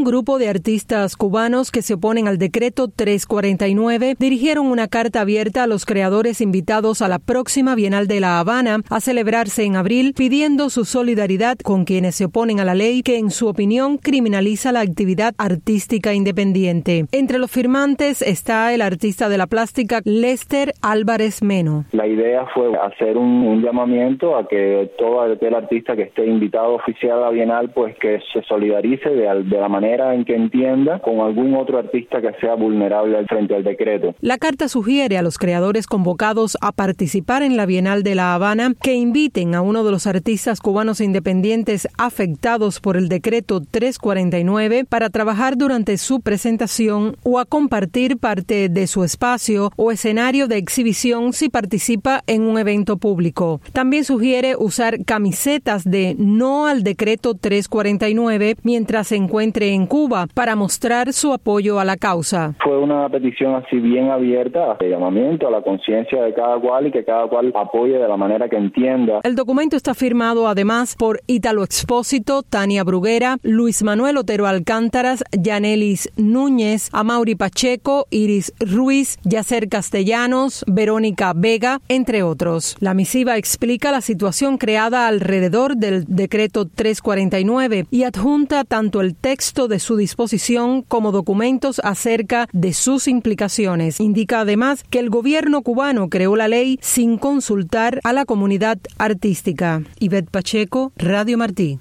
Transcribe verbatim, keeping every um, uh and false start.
Un grupo de artistas cubanos que se oponen al decreto trescientos cuarenta y nueve dirigieron una carta abierta a los creadores invitados a la próxima Bienal de La Habana a celebrarse en abril, pidiendo su solidaridad con quienes se oponen a la ley que, en su opinión, criminaliza la actividad artística independiente. Entre los firmantes está el artista de la plástica Lester Álvarez Meno. La idea fue hacer un, un llamamiento a que todo aquel artista que esté invitado oficial a la Bienal, pues que se solidarice de, de la manera en que entienda con algún otro artista que sea vulnerable frente al decreto. La carta sugiere a los creadores convocados a participar en la Bienal de La Habana que inviten a uno de los artistas cubanos independientes afectados por el decreto trescientos cuarenta y nueve para trabajar durante su presentación o a compartir parte de su espacio o escenario de exhibición si participa en un evento público. También sugiere usar camisetas de no al decreto trescientos cuarenta y nueve mientras se encuentre en Cuba para mostrar su apoyo a la causa. Fue una petición así bien abierta, de llamamiento a la conciencia de cada cual y que cada cual apoye de la manera que entienda. El documento está firmado además por Ítalo Expósito, Tania Bruguera, Luis Manuel Otero Alcántaras, Yanelis Núñez, Amaury Pacheco, Iris Ruiz, Yacer Castellanos, Verónica Vega, entre otros. La misiva explica la situación creada alrededor del decreto trescientos cuarenta y nueve y adjunta tanto el texto de su disposición como documentos acerca de sus implicaciones. Indica además que el gobierno cubano creó la ley sin consultar a la comunidad artística. Ivette Pacheco, Radio Martí.